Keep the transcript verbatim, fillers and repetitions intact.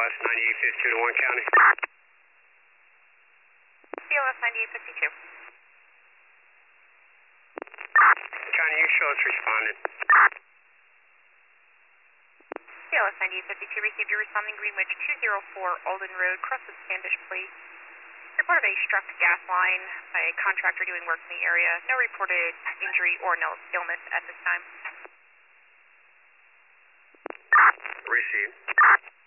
S ninety-eight fifty-two to one County. C L S ninety-eight fifty-two. County, you show us responded. C L S ninety-eight fifty-two, received your responding Greenwich two oh four Alden Road, cross with Standish Place. Report of a struck gas line by a contractor doing work in the area. No reported injury or no illness at this time. Received.